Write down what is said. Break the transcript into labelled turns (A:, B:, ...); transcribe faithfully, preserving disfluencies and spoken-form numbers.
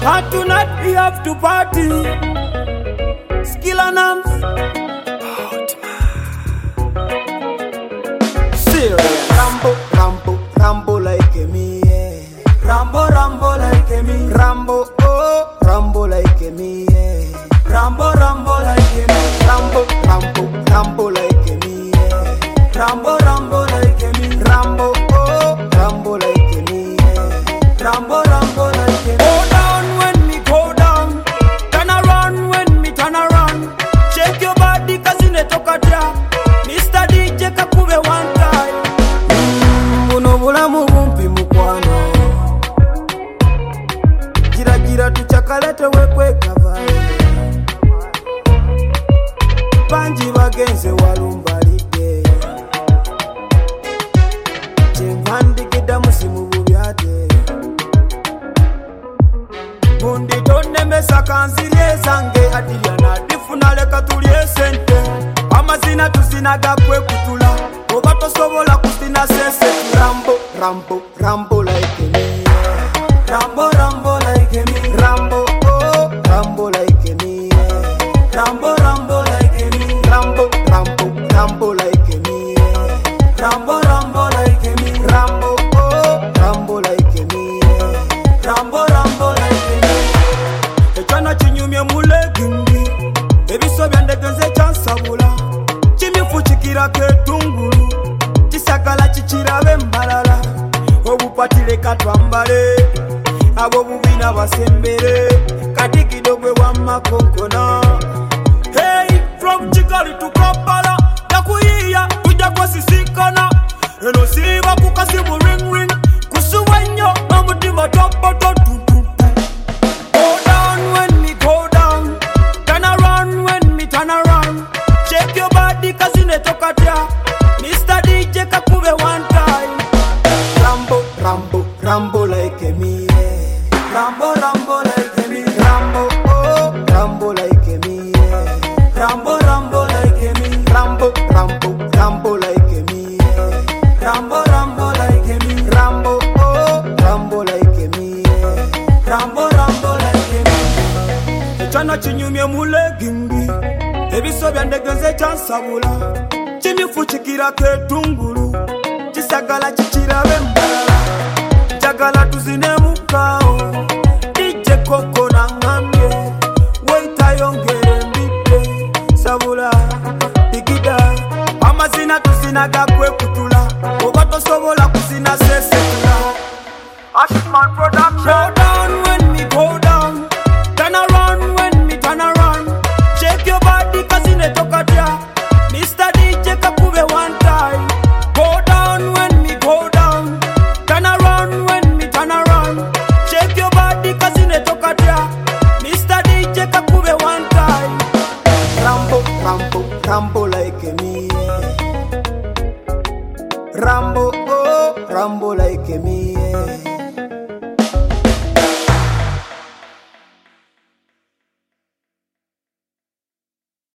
A: And tonight we have to party. Skill and arms. Serious.
B: Rambo, Rambo, Rambo like me, yeah.
A: Rambo, Rambo like me.
B: Rambo, oh, Rambo like me, yeah.
A: Rambo, Rambo like me.
B: Rambo, Rambo, Rambo like me, yeah.
A: Rambo, Rambo like me.
B: Rambo, oh, Rambo like me, yeah.
A: Rambo, Rambo like me. Go down when me go down. Turn around when me turn around. Shake your body cause inetoka tia. Mister D J kakube one time.
B: Buno bulamu bumpi mukwano. Gira gira tuchakalete wekwe kavaye. Banji bagenze walumbalide. Chimhandikida musimu bubyade. Bundi tonne mesaka nzirye zange adiya na difuna leka tuliye sente. Amazina tuzinaga kwe kutula. Oba tosobola kusina sese. Rambo, Rambo, Rambo like me.
A: Rambo, Rambo like me.
B: Rambo, oh, Rambo like me.
A: Rambo, Rambo like me.
B: Rambo, Rambo, Rambo like me.
A: Rambo, Rambo like me.
B: Rambo, oh, Rambo like me.
A: Rambo, Rambo like me.
B: Echana chinyumye mulegindi. Ebiso byandegenze chansabula. Chimifu chikira ketungulu. Chisagala chichirabe mbalala. Obupatile katwambale. Abo bubina basembere. Kati kidogwe wa makonkona. Hey, from Kigali to Kampala. Yakuyiya, tuja kwa sisikana. Eno siba kukasimu ring ring. Kusuwenyo, mamutima topo to tu tu tu. Go down when me go down. Turn around when me turn around. Shake your body cause inetoka tia. Mister D J kakube one time. Rambo, Rambo, Rambo like me, yeah.
A: Rambo, Rambo like me.
B: Rambo, oh, Rambo like me, yeah.
A: Rambo, Rambo like me.
B: Rambo, Rambo, Rambo like me, yeah.
A: Rambo, Rambo like me.
B: Rambo, oh, Rambo like me, yeah.
A: Rambo, Rambo like me.
B: Echana chinyumye mulegindi. Ebiso byandegenze chansabula. Chimifu chikira ketungulu. Chisagala chichirabe mbalala. Jagala tuzine mukao. D J Koko na ngamye. Waita yongere mbite. Sabula, digida. Amazina tuzinaga kwe kutula. Oba tosobola kusina sese tula. Ashman Production. Go down when me go down. Turn around when me turn around. Shake your body cause inetoka tia. Mister D J kakube one time. Go down when me go down. Turn around when me turn around. Shake your body cause inetoka tia. Mister D J kakube one time. Rambo, Rambo, Rambo like me, yeah. Rambo, oh, Rambo like me, yeah.